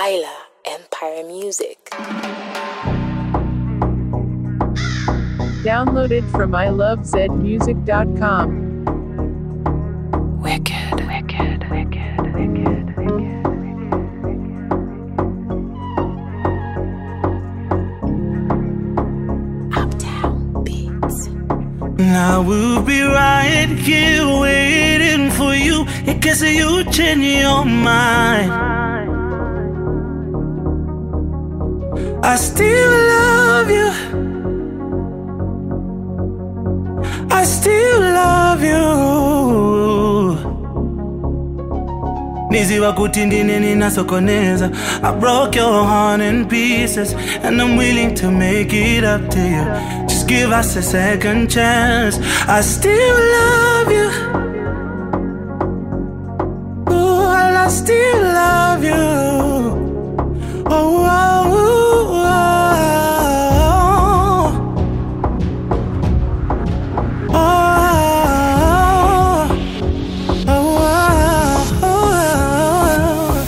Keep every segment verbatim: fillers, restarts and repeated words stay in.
Tyler Empire Music. Downloaded from I love zed music dot com. Wicked, wicked, wicked, wicked, wicked. Uptown Beats. Now we'll be right here waiting for you in case you change your mind. I still love you. I still love you. Niziwa kuti ndine ninasokoneza. I broke your heart in pieces, and I'm willing to make it up to you. Just give us a second chance. I still love you. Oh, I still love you. Oh, oh, oh, oh. Oh, oh, oh.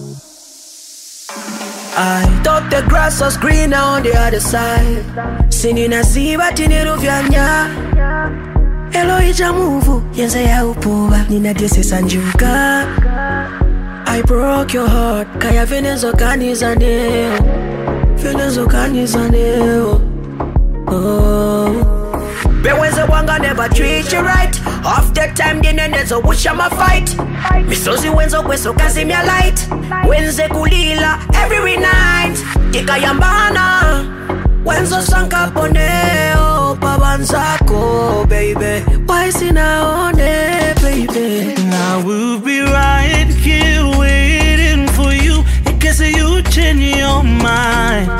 I thought the grass was greener on the other side. Sinina siba tiniru vyanya. Elo ija muvu yenze ya upuba. Nina disi sanjuka. I broke your heart. Kaya venezo kanizane. Venezo kanizane. Oh. Beweze wanga never treat you right. Half the time dine nezo busha ma fight. Misozi wenzo kweso kazi mia light. Wenze kulila every night. Tika yambana wenzo sanka poneo pabanzako baby. Why sinaone baby. Now we'll be right here waiting for you in case you change your mind.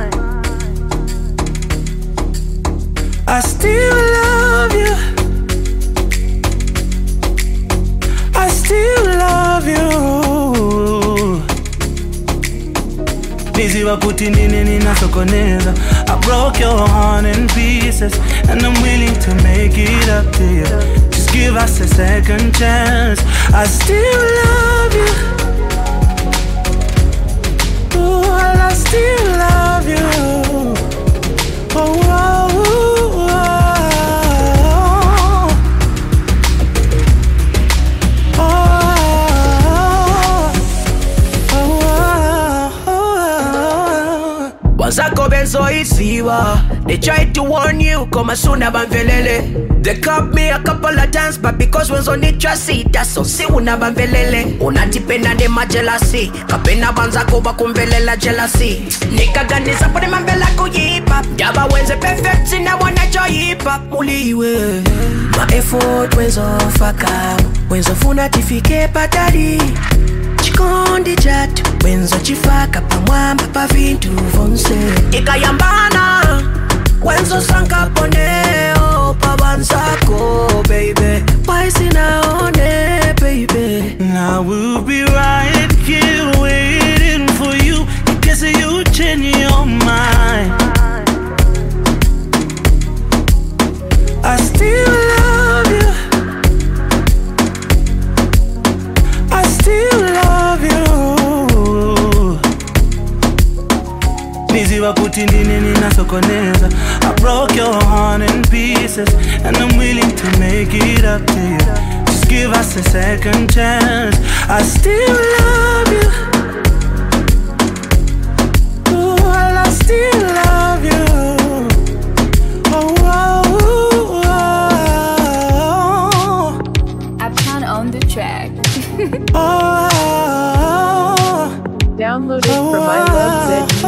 I still love you. I still love you. Niziwa kuti ndine ninasokoneza. I broke your heart in pieces, and I'm willing to make it up to you. Just give us a second chance. I still love you. Oh, I still love you. Oh, oh, oh, oh, oh, oh. Wazako benzo isiwa. They tried to warn you, koma suna banvelele. They caught me a couple of times, but because wenzo ni trust that's so si una banvelele. Unatipenda de ma jealousy. Kapena banzako bakumvelela jealousy. Nikaganiza pone mambela kuyipa. Daba wenze perfect sina wana joyipa. Muliwe ma effort wenzo faka. Wenzo funa tifike patali. Chikondi chatu wenzo chifaka pamwamba pa vintu vonse. Ikayambana wenzo sanka poneo pabanzako baby. Why sinaone baby. Now we'll be right here waiting for you in case you change your mind. I still love you. I still love you. Niziwa kuti ndine ninasokoneza. I broke your heart in pieces, and I'm willing to make it up to you. Just give us a second chance. I still love you. Oh, I still love you. Oh, oh, oh, oh. Uptown on the track. Oh, Downloaded from I love zed music dot com.